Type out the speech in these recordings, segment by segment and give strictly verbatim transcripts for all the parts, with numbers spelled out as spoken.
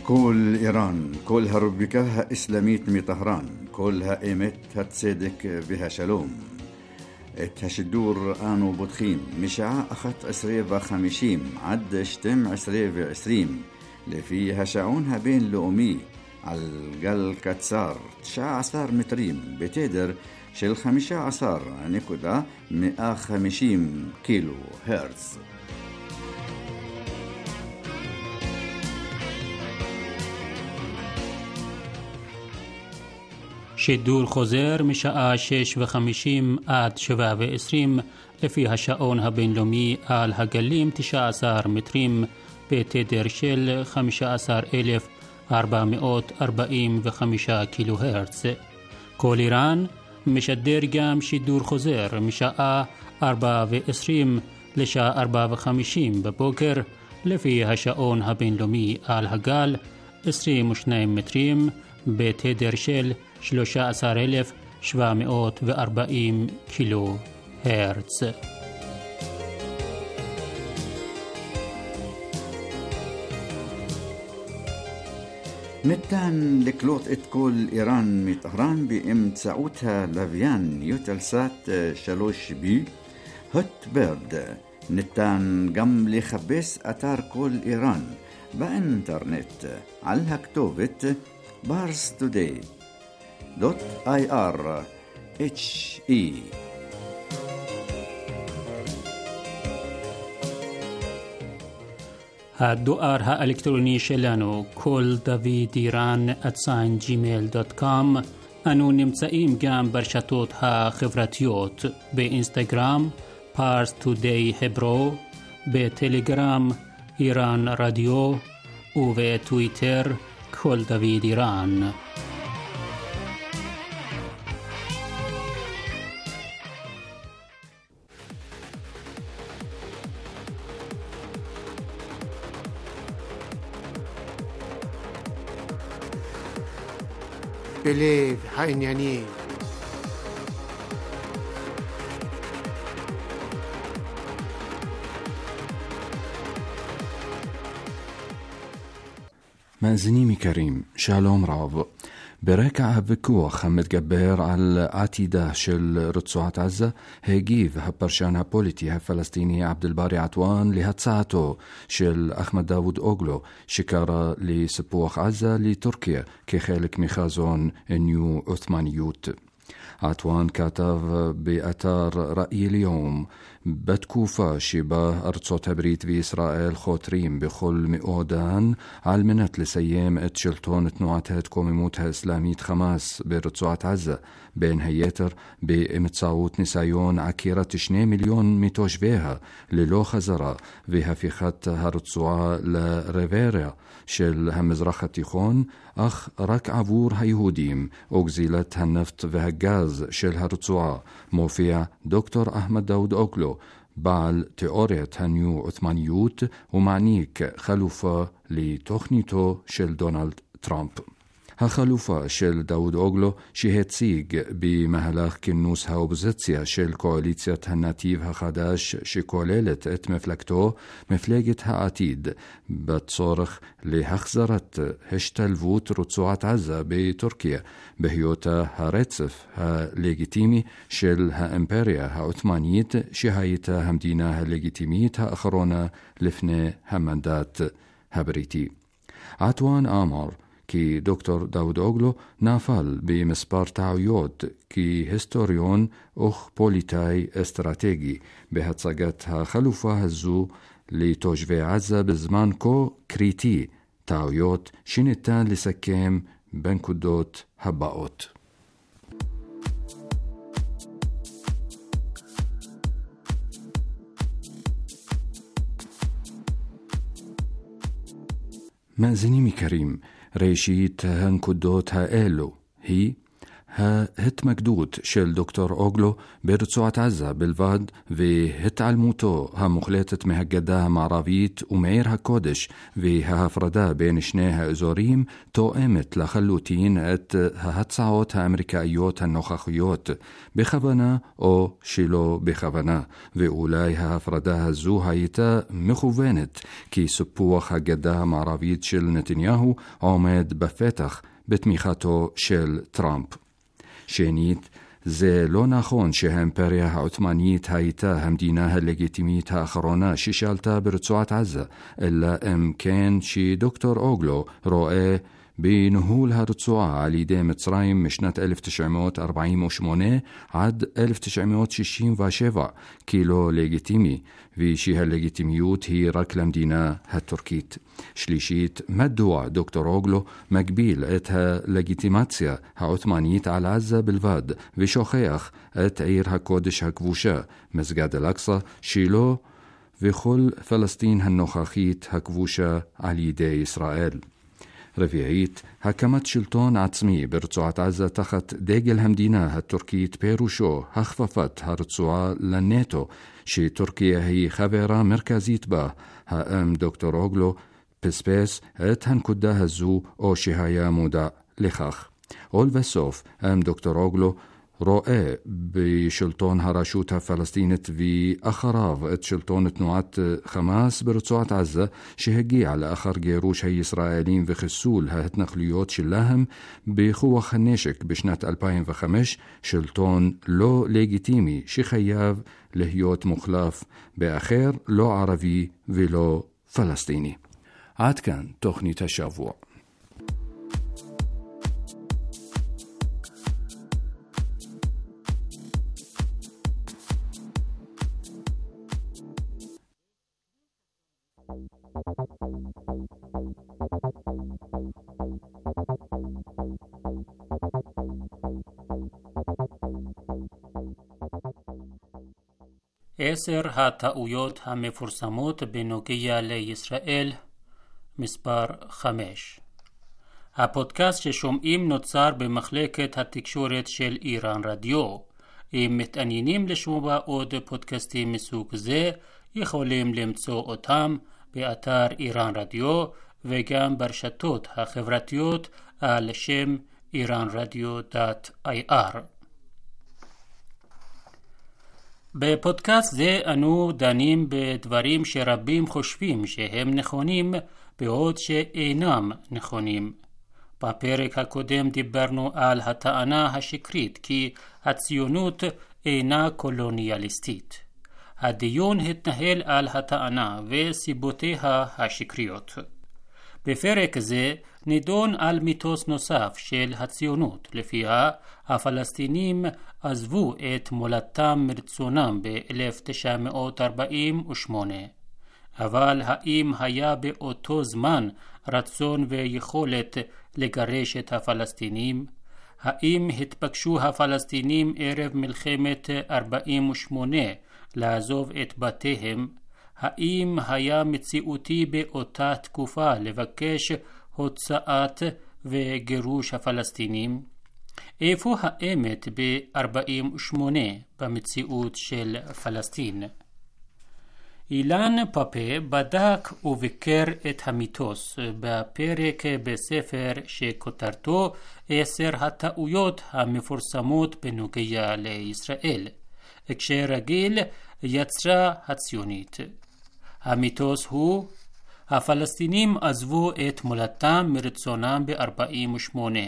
كل إيران كلها ربكها إسلاميت مي طهران كلها إيمت هتصدق بها شلوم اتهشدور آنو بدخيم مشاع أخت عسرية وخمشيم عد شتم عسرية وعسريم لفي هشعونها بين لؤمي على الجل كتسار تشاع عصار متريم بتقدر شل خمشة عصار نكودا مئة خمشيم كيلو هرتز. שידור חוזר משעה שש וחמישים עד שבע ועשרים לפי השעון הבינלאומי על הגלים תשע עשרה מטרים בתדר של חמישה עשר אלף ארבע מאות ארבעים וחמישה קילו הרץ. כל איראן משדר גם שידור חוזר משעה ארבע ועשרים לשעה ארבע וחמישים בבוקר לפי השעון הבינלאומי על הגל עשרים ושניים מטרים בתדר של שלושה עשר אלף שבע מאות וארבעים קילו הרץ. ניתן לקלוט את כל איראן מטהרן באמצעות הלוויין יוטלסאט שלוש בי הוטברד. ניתן גם לחפש אתר כל איראן באינטרנט על הכתובת פארס טודיי دوت آي آر إتش إي. הדואר האלקטרוני שלנו כל דוד איראן at gmail dot com. אנו נמצאים גם ברשתות החברתיות באינסטגרם פארס טודיי הברו, בטלגרם איראן רדיו ובטוויטר כל דוד איראן. בלב העניינים. מאזינים יקרים, שלום רב. ברקע הוויכוח המתגבר על עתידה של רצועת עזה, הגיב הפרשן הפוליטי הפלסטיני עבד אל-בארי עטואן להצעתו של אחמד דאוד אוגלו, שקרא לסיפוח עזה לטורקיה כחלק מחזון ניו עות'מאניות. עטואן כתב באתר ראי ליום, בתקופה שבה ארצות הברית וישראל חותרים בכל מאודן על מנת לסיים את שלטון תנועת ההתקוממות האסלאמית חמאס ברצועת עזה, בין היתר באמצעות ניסיון עקירת שני מיליון מתושביה ללא חזרה והפיכת הרצועה לרווריה של המזרח התיכון, אך רק עבור היהודים, וגזילת הנפט והגז של הרצועה, מופיע דוקטור אחמד דאוד אוגלו, בעל תיאוריית הניו עות'מאניות, ומעניק חלופה לתוכניתו של דונלד טראמפ. החלופה של דאוד אוגלו שהציג במהלך כינוס האופוזיציה של קואליציית הנתיב החדש שכוללת את מפלגתו, מפלגת העתיד, בצורך להחזרת השתלבות רצועת עזה בטורקיה, בהיותה הרצף הלגיטימי של האימפריה העות'מאנית שהייתה המדינה הלגיטימית האחרונה לפני המנדט הבריטי. עטואן אמר כי דוקטור דאוד אוגלו נפל במספר טעויות כהיסטוריון וכפוליטאי אסטרטגי בהצגת החלופה הזו לתושבי עזה בזמן כה קריטי, טעויות שניתן לסכם בנקודות הבאות. מאזינים יקרים, ראשית הנקודות האלו היא ההתמקדות של דוקטור אוגלו ברצועת עזה בלבד והתעלמותו המוחלטת מהגדה המערבית ומעיר הקודש וההפרדה בין שני האזורים תואמת לחלוטין את ההצעות האמריקאיות הנוכחיות בכוונה או שלא בכוונה, ואולי ההפרדה הזו הייתה מכוונת כי סיפוח הגדה המערבית של נתניהו עומד בפתח בתמיכתו של טראמפ. שנית, זה לא נכון שהאימפריה העות'מאנית הייתה המדינה הלגיטימית האחרונה ששלטה ברצועת עזה, אלא אם כן שדוקטור אוגלו רואה בניהול הרצועה על ידי מצרים משנת אלף תשע מאות ארבעים ושמונה עד אלף תשע מאות שישים ושבע כלא לגיטימי, ושהלגיטימיות היא רק למדינה הטורקית. שלישית, מדוע דוקטור אוגלו מגביל את הלגיטימציה העות'מאנית על עזה בלבד ושוכח את עיר הקודש הכבושה, מסגד אל-אקצא, שלו וכל פלסטין הנוכחית הכבושה על ידי ישראל. רביעית, הקמת שלטון עצמי ברצועת עזה תחת דגל המדינה הטורקית פירושו הכפפת הרצועה לנטו שטורקיה היא חברה מרכזית בה. האם דוקטור אוגלו פספס את הנקודה הזו או שהיה מודע לכך? ולבסוף, האם דוקטור אוגלו רואה בשלטון הרשות הפלסטינית ואחריו את שלטון תנועת חמאס ברצועת עזה שהגיע לאחר גירוש הישראלים וחיסול ההתנחלויות שלהם בכוח הנשק בשנת אלפיים וחמש, שלטון לא לגיטימי שחייב להיות מוחלף באחר לא ערבי ולא פלסטיני. עד כאן תוכנית השבוע. עשר הטעויות המפורסמות בנוגע לישראל, מספר חמש. הפודקאסט ששומעים נוצר במחלקת התקשורת של איראן רדיו. אם מתעניינים לשמוע עוד פודקאסטים מסוג זה, יכולים למצוא אותם באתר איראן רדיו וגם ברשתות החברתיות על שם איראן רדיו דוט איי אר. בפודקאסט זה אנו דנים בדברים שרבים חושבים שהם נכונים בעוד שאינם נכונים. בפרק הקודם דיברנו על הטענה השקרית כי הציונות אינה קולוניאליסטית. הדיון התנהל על הטענה וסיבותיה השקריות. בפרק זה נידון על מיתוס נוסף של הציונות, לפיה הפלסטינים עזבו את מולדתם מרצונם ב-אלף תשע מאות ארבעים ושמונה. אבל האם היה באותו זמן רצון ויכולת לגרש את הפלסטינים? האם התבקשו הפלסטינים ערב מלחמת ארבעים ושמונה לעזוב את בתיהם? האם היה מציאותי באותה תקופה לבקש הוצאת וגירוש הפלסטינים? איפה האמת ב-ארבעים ושמונה במציאות של פלסטין? אילן פאפה בדק וביקר את המיתוס בפרק בספר שכותרתו עשר הטעויות המפורסמות בנוגע לישראל. כשרגיל יצרה הציונית. המיתוס הוא: הפלסטינים עזבו את מולדתם מרצונם ב-ארבעים ושמונה.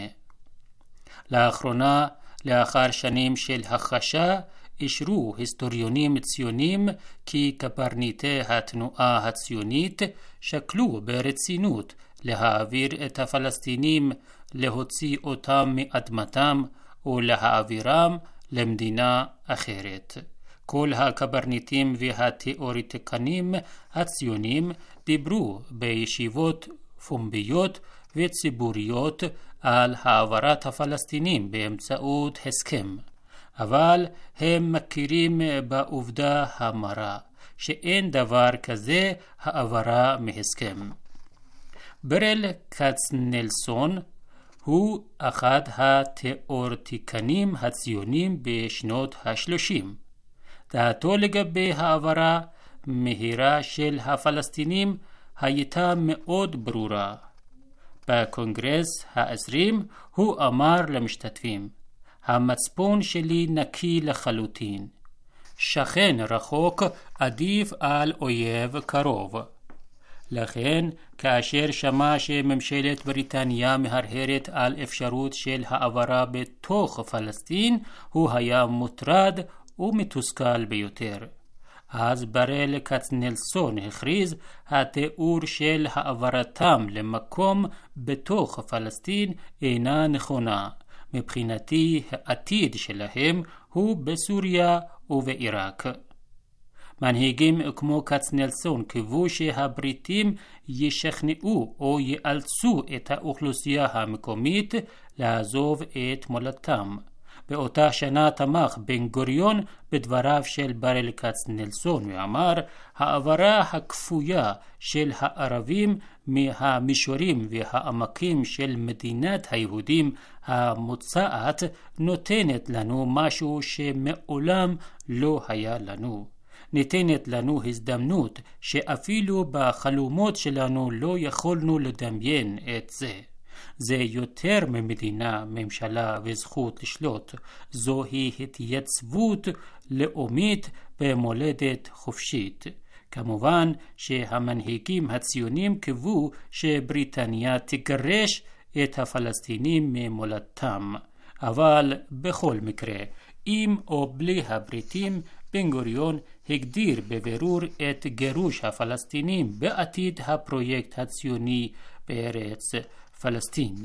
לאחרונה, לאחר שנים של הכחשה, אישרו היסטוריונים ציונים כי קברניטי התנועה הציונית שקלו ברצינות להעביר את הפלסטינים, להוציא אותם מאדמתם ולהעבירם למדינה אחרת. כל הקברניטים והתיאורטיקנים הציונים דיברו בישיבות פומביות וציבוריות על העברת הפלסטינים באמצעות הסכם. אבל הם מכירים בעובדה המרה שאין דבר כזה העברה מהסכם. ברל כצנלסון הוא אחד התיאורטיקנים הציונים בשנות השלושים. דעתו לגבי העברה מהירה של הפלסטינים הייתה מאוד ברורה. בקונגרס העשרים הוא אמר למשתתפים, המצפון שלי נקי לחלוטין. שכן רחוק עדיף על אויב קרוב. לכן, כאשר שמע שממשלת בריטניה מהרהרת על אפשרות של העברה בתוך פלסטין, הוא היה מוטרד ומתוסכל ביותר. אז ברל כצנלסון הכריז, התיאור של העברתם למקום בתוך פלסטין אינה נכונה. מבחינתי העתיד שלהם הוא בסוריה ובעיראק. מנהיגים כמו כצנלסון קיוו שהבריטים ישכנעו או יאלצו את האוכלוסייה המקומית לעזוב את מולדתם. באותה שנה תמך בן גוריון בדבריו של ברל כצנלסון ואמר, העברה הכפויה של הערבים מהמישורים והעמקים של מדינת היהודים המוצעת נותנת לנו משהו שמעולם לא היה לנו. ניתנת לנו הזדמנות שאפילו בחלומות שלנו לא יכולנו לדמיין את זה. זה יותר ממדינה, ממשלה וזכות לשלוט. זוהי התייצבות לאומית במולדת חופשית. כמובן שהמנהיגים הציונים קיוו שבריטניה תגרש את הפלסטינים ממולדתם. אבל בכל מקרה, עם או בלי הבריטים, בן גוריון הגדיר בבירור את גירוש הפלסטינים בעתיד הפרויקט הציוני בארץ פלסטין.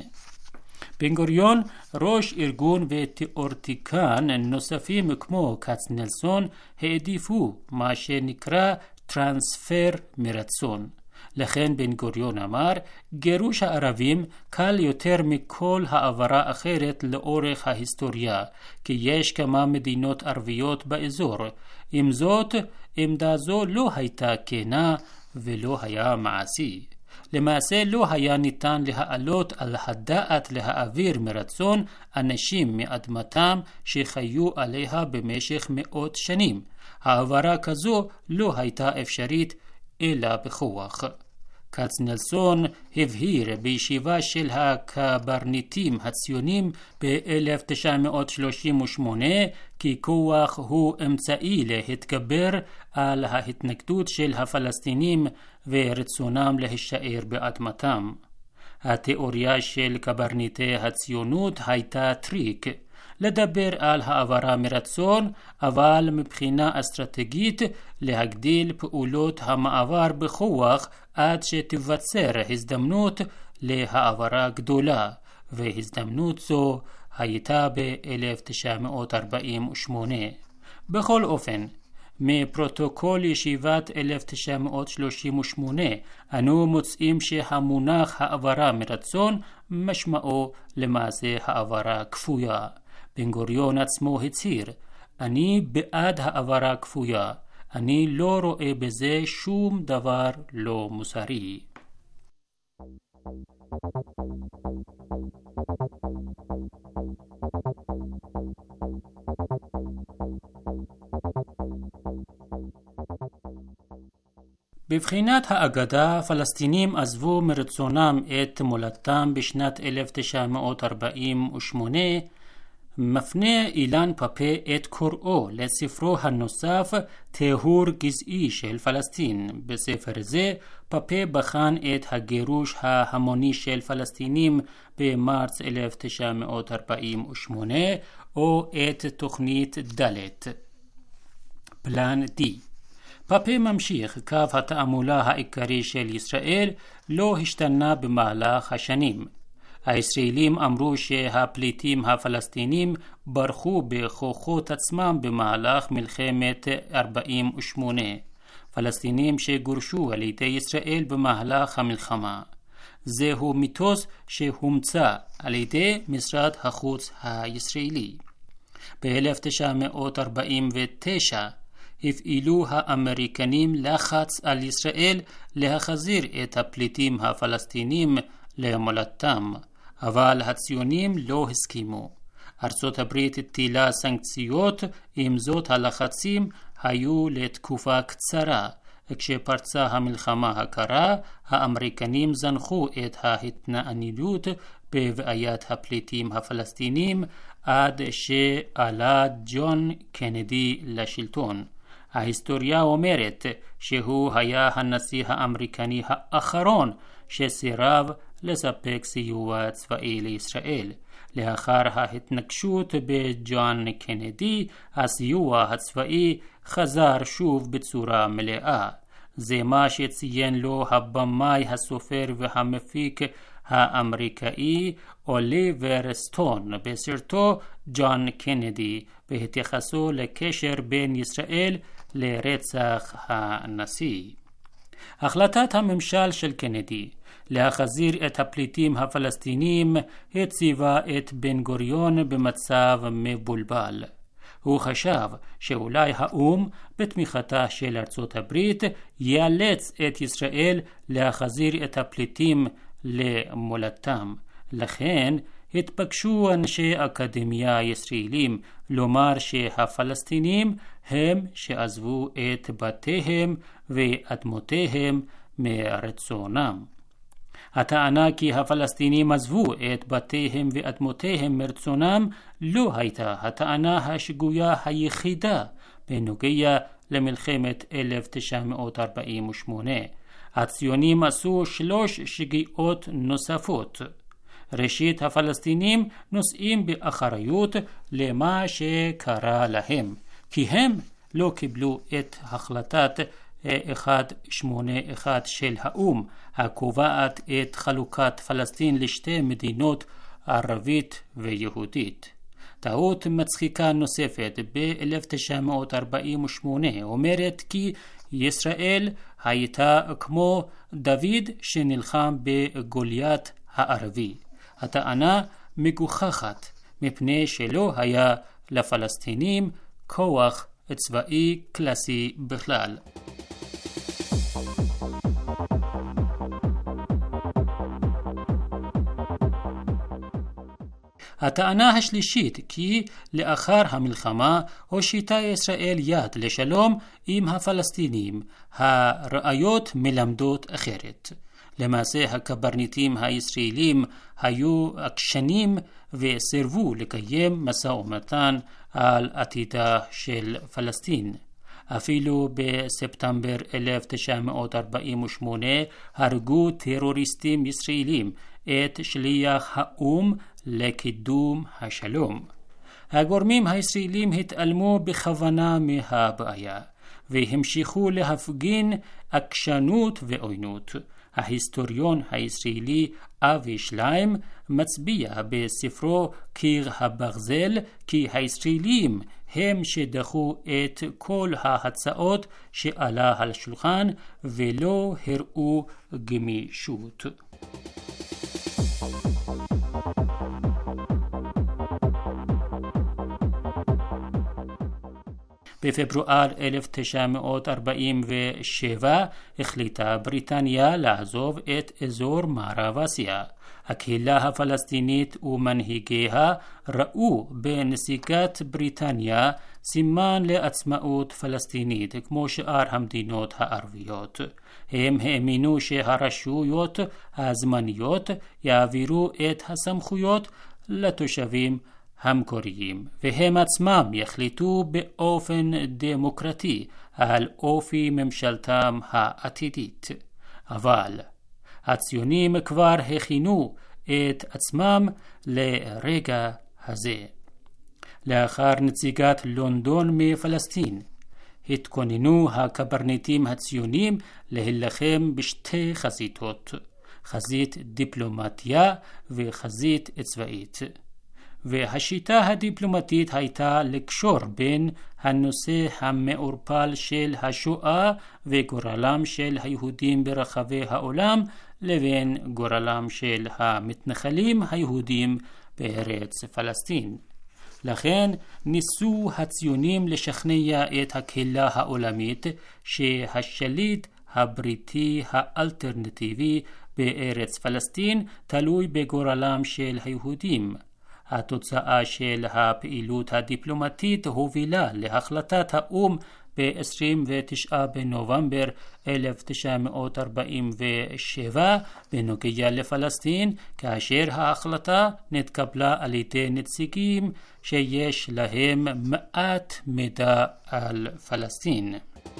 בן גוריון, ראש ארגון ותיאורטיקן נוספים כמו כצנלסון, העדיפו מה שנקרא טרנספר מרצון. לכן בן גוריון אמר, גירוש הערבים קל יותר מכל העברה אחרת לאורך ההיסטוריה, כי יש כמה מדינות ערביות באזור. עם זאת, עמדה זו לא הייתה כנה ולא היה מעשי. למעשה לא היה ניתן להעלות על הדעת להעביר מרצון אנשים מאדמתם שחיו עליה במשך מאות שנים. העברה כזו לא הייתה אפשרית אלא בכוח. כצנלסון הבהיר בישיבה של הקברניטים הציונים ב-אלף תשע מאות שלושים ושמונה כי כוח הוא אמצעי להתגבר על ההתנגדות של הפלסטינים ורצונם להישאר באדמתם. התיאוריה של קברניטי הציונות הייתה טריק, לדבר על העברה מרצון, אבל מבחינה אסטרטגית להגדיל פעולות המעבר בכוח עד שתיווצר הזדמנות להעברה גדולה, והזדמנות זו הייתה ב-אלף תשע מאות ארבעים ושמונה. בכל אופן, מפרוטוקול ישיבת אלף תשע מאות שלושים ושמונה אנו מוצאים שהמונח העברה מרצון משמעו למעשה העברה כפויה. בן גוריון עצמו הצהיר, אני בעד העברה כפויה, אני לא רואה בזה שום דבר לא מוסרי. בבחינת האגדה, פלסטינים עזבו מרצונם את מולדתם בשנת אלף תשע מאות ארבעים ושמונה, מפנה אילן פאפה את קוראו לספרו הנוסף טיהור גזעי של פלסטין. בספר זה פאפה בחן את הגירוש ההמוני של פלסטינים במרץ אלף תשע מאות ארבעים ושמונה או את תוכנית דלת, פלן די. פאפה ממשיך, קו התעמולה העיקרי של ישראל לא השתנה במהלך השנים. הישראלים אמרו שהפליטים הפלסטינים ברחו בכוחות עצמם במהלך מלחמת ארבעים ושמונה. פלסטינים שגורשו על ידי ישראל במהלך המלחמה. זהו מיתוס שהומצא על ידי משרד החוץ הישראלי. ב-אלף תשע מאות ארבעים ותשע הפעילו האמריקנים לחץ על ישראל להחזיר את הפליטים הפלסטינים למולדתם. אבל הציונים לא הסכימו. ארצות הברית הטילה סנקציות, עם זאת הלחצים היו לתקופה קצרה. כשפרצה המלחמה הקרה, האמריקנים זנחו את ההתעניינות בבעיית הפליטים הפלסטינים עד שעלה ג'ון קנדי לשלטון. ההיסטוריה אומרת שהוא היה הנשיא האמריקני האחרון שסירב לספק סיוע צבאי לישראל. לאחר ההתנגשות בג'ון קנדי, הסיוע הצבאי חזר שוב בצורה מלאה. זה מה שציין לו הבמאי, הסופר והמפיק האמריקאי אוליבר סטון בסרטו ג'ון קנדי, בהתייחסו לקשר בין ישראל לרצח הנשיא. החלטת הממשל של קנדי להחזיר את הפליטים הפלסטינים הציבה את בן גוריון במצב מבולבל. הוא חשב שאולי האום בתמיכתה של ארצות הברית יאלץ את ישראל להחזיר את הפליטים למולדתם. לכן התבקשו אנשי אקדמיה ישראלים לומר שהפלסטינים הם שעזבו את בתיהם ואדמותיהם מרצונם. הטענה כי הפלסטינים עזבו את בתיהם ואדמותיהם מרצונם לא הייתה הטענה השגויה היחידה בנוגע למלחמת אלף תשע מאות ארבעים ושמונה. הציונים עשו שלוש שגיאות נוספות. ראשית, הפלסטינים נושאים באחריות למה שקרה להם, כי הם לא קיבלו את החלטת אחת שמונה אחת של האום הקובעת את חלוקת פלסטין לשתי מדינות, ערבית ויהודית. טעות מצחיקה נוספת ב-אלף תשע מאות ארבעים ושמונה אומרת כי ישראל הייתה כמו דוד שנלחם בגוליית הערבי. הטענה מגוחכת מפני שלא היה לפלסטינים כוח צבאי קלאסי בכלל. הטענה השלישית כי לאחר המלחמה הושיטה ישראל יד לשלום עם הפלסטינים. הראיות מלמדות אחרת. למעשה הקברניטים הישראלים היו עקשנים וסירבו לקיים משא ומתן על עתידה של פלסטין. אפילו בספטמבר אלף תשע מאות ארבעים ושמונה הרגו טרוריסטים ישראלים את שליח האום לקידום השלום. הגורמים הישראלים התעלמו בכוונה מהבעיה והמשיכו להפגין עקשנות ועוינות. ההיסטוריון הישראלי אבי שליים מצביע בספרו קיר הברזל כי הישראלים הם שדחו את כל ההצעות שעלה על השולחן ולא הראו גמישות. בפברואר אלף תשע מאות ארבעים ושבע החליטה בריטניה לעזוב את אזור מערב אסיה. הקהילה הפלסטינית ומנהיגיה ראו בנסיגת בריטניה סימן לעצמאות פלסטינית כמו שאר המדינות הערביות. הם האמינו שהרשויות הזמניות יעבירו את הסמכויות לתושבים המקוריים, והם עצמם יחליטו באופן דמוקרטי על אופי ממשלתם העתידית. אבל הציונים כבר הכינו את עצמם לרגע הזה. לאחר נציגת לונדון מפלסטין, התכוננו הקברניטים הציונים להילחם בשתי חזיתות, חזית דיפלומטיה וחזית צבאית. והשיטה הדיפלומטית הייתה לקשור בין הנושא המעורפל של השואה וגורלם של היהודים ברחבי העולם לבין גורלם של המתנחלים היהודים בארץ פלסטין. לכן ניסו הציונים לשכנע את הקהילה העולמית שהשליט הבריטי האלטרנטיבי בארץ פלסטין תלוי בגורלם של היהודים. התוצאה של הפעילות הדיפלומטית הובילה להחלטת האו"ם ב-עשרים ותשעה בנובמבר אלף תשע מאות ארבעים ושבע בנוגע לפלסטין, כאשר ההחלטה נתקבלה על ידי נציגים שיש להם מעט מידע על פלסטין.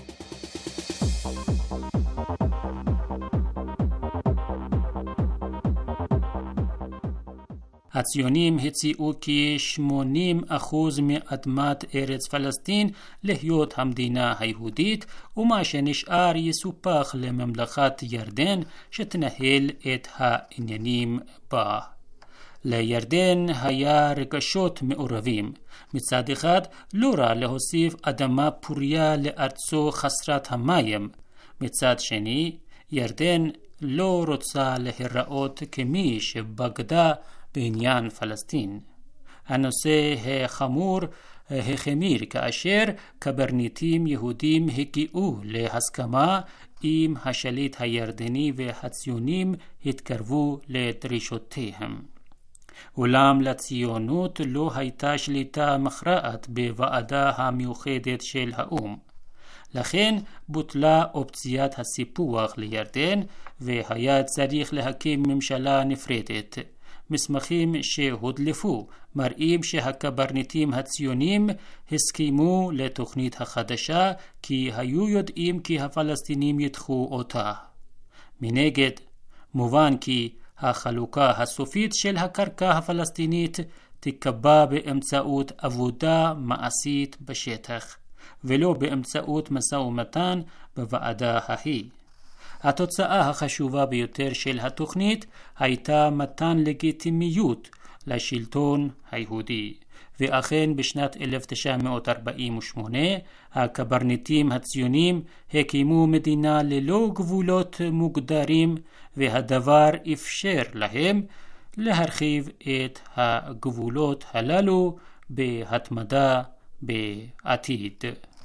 הציונים הציעו כי שמונים אחוז מאדמת ארץ פלסטין להיות המדינה היהודית, ומה שנשאר יסופח לממלכת ירדן שתנהל את העניינים בה. לירדן היה רגשות מעורבים. מצד אחד, לא רע להוסיף אדמה פוריה לארצו חסרת המים. מצד שני, ירדן לא רוצה להיראות כמי שבגדה בעניין פלסטין. הנושא החמור החמיר כאשר קברניטים יהודים הגיעו להסכמה עם השליט הירדני והציונים התקרבו לדרישותיהם. אולם לציונות לא הייתה שליטה מכרעת בוועדה המיוחדת של האו"ם. לכן בוטלה אופציית הסיפוח לירדן והיה צריך להקים ממשלה נפרדת. מסמכים שהודלפו מראים שהקברניטים הציונים הסכימו לתוכנית החדשה כי היו יודעים כי הפלסטינים ידחו אותה. מנגד, מובן כי החלוקה הסופית של הקרקע הפלסטינית תיקבע באמצעות עבודה מעשית בשטח, ולא באמצעות משא ומתן בוועדה ההיא. התוצאה החשובה ביותר של התוכנית הייתה מתן לגיטימיות לשלטון היהודי, ואכן בשנת אלף תשע מאות ארבעים ושמונה הקברניטים הציונים הקימו מדינה ללא גבולות מוגדרים, והדבר אפשר להם להרחיב את הגבולות הללו בהתמדה בעתיד.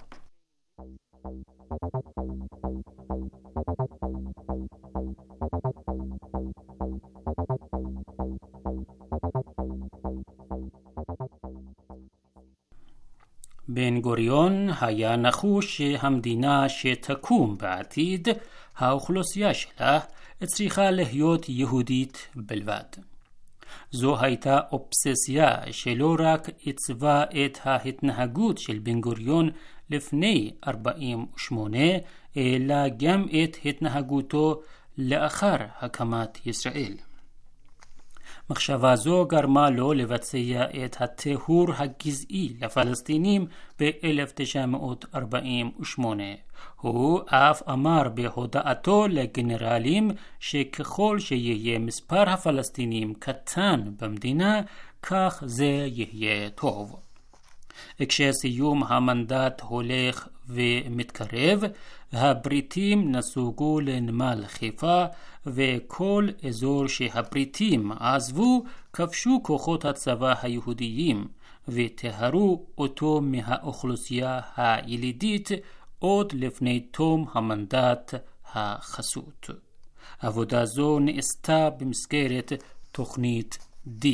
בן גוריון היה נחוש שהמדינה שתקום בעתיד, האוכלוסייה שלה צריכה להיות יהודית בלבד. זו הייתה אובססיה שלא רק עיצבה את ההתנהגות של בן גוריון לפני ארבעים ושמונה, אלא גם את התנהגותו לאחר הקמת ישראל. מחשבה זו גרמה לו לבצע את הטיהור הגזעי לפלסטינים ב-אלף תשע מאות ארבעים ושמונה. הוא אף אמר בהודעתו לגנרלים שככל שיהיה מספר הפלסטינים קטן במדינה, כך זה יהיה טוב. כשסיום המנדט הולך ומתקרב, הבריטים נסוגו לנמל חיפה, וכל אזור שהבריטים עזבו כבשו כוחות הצבא היהודיים וטהרו אותו מהאוכלוסייה הילידית עוד לפני תום המנדט החסות. עבודה זו נעשתה במסגרת תוכנית D.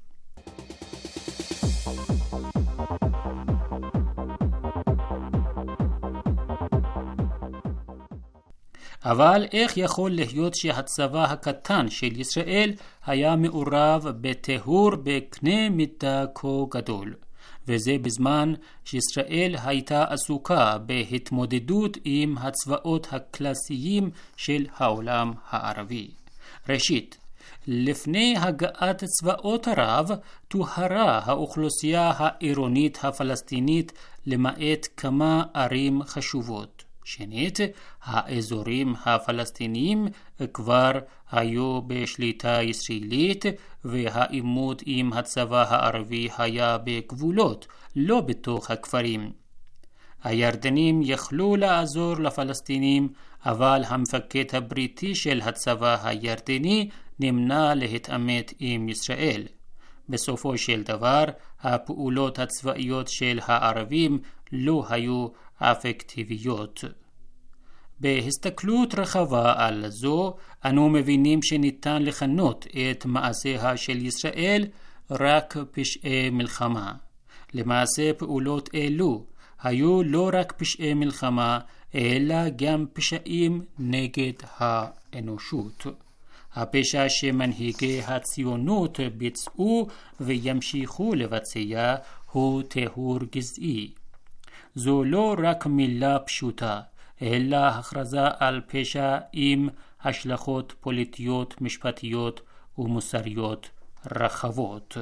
אבל איך יכול להיות שהצבא הקטן של ישראל היה מעורב בטיהור בקנה מידה כה גדול? וזה בזמן שישראל הייתה עסוקה בהתמודדות עם הצבאות הקלאסיים של העולם הערבי. ראשית, לפני הגעת צבאות ערב טוהרה האוכלוסייה העירונית הפלסטינית למעט כמה ערים חשובות. שנית, האזורים הפלסטיניים כבר היו בשליטה ישראלית, והעימות עם הצבא הערבי היה בגבולות, לא בתוך הכפרים. הירדנים יכלו לעזור לפלסטינים, אבל המפקד הבריטי של הצבא הירדני נמנע להתעמת עם ישראל. בסופו של דבר, הפעולות הצבאיות של הערבים לא היו אפקטיביות. בהסתכלות רחבה על זו, אנו מבינים שניתן לכנות את מעשיה של ישראל רק פשעי מלחמה. למעשה פעולות אלו היו לא רק פשעי מלחמה, אלא גם פשעים נגד האנושות. הפשע שמנהיגי הציונות ביצעו וימשיכו לבצע הוא טיהור גזעי. זו לא רק מילה פשוטה, אלא הכרזה על פשע עם השלכות פוליטיות, משפטיות ומוסריות רחבות.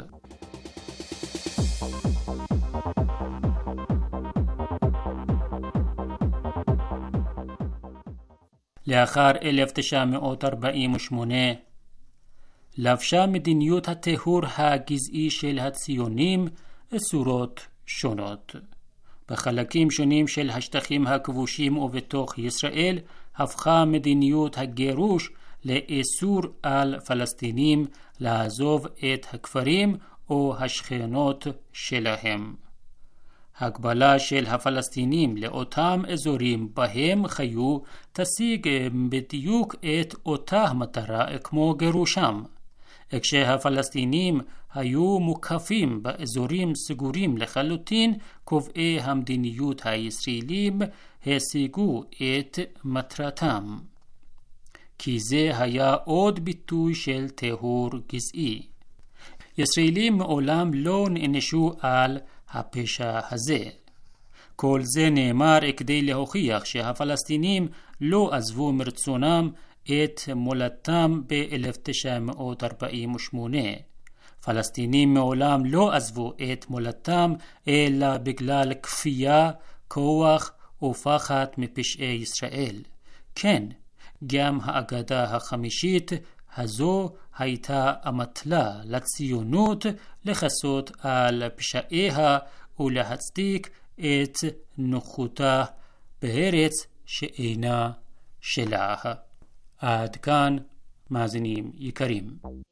לאחר אלף תשע מאות ארבעים ושמונה לבשה מדיניות הטיהור הגזעי של הציונים צורות שונות. בחלקים שונים של השטחים הכבושים ובתוך ישראל הפכה מדיניות הגירוש לאיסור על פלסטינים לעזוב את הכפרים או השכנות שלהם. הגבלה של הפלסטינים לאותם אזורים בהם חיו תשיג בדיוק את אותה מטרה כמו גירושם. כשהפלסטינים היו מוקפים באזורים סגורים לחלוטין, קובעי המדיניות הישראלים השיגו את מטרתם. כי זה היה עוד ביטוי של טיהור גזעי. ישראלים מעולם לא נענשו על הפשע הזה. כל זה נאמר כדי להוכיח שהפלסטינים לא עזבו מרצונם את מולדתם ב-אלף תשע מאות ארבעים ושמונה. פלסטינים מעולם לא עזבו את מולדתם אלא בגלל כפייה, כוח ופחד מפשעי ישראל. כן, גם האגדה החמישית הזו הייתה אמתלה לציונות לכסות על פשעיה ולהצדיק את נוכחותה בארץ שאינה שלה. עד כאן מאזינים יקרים.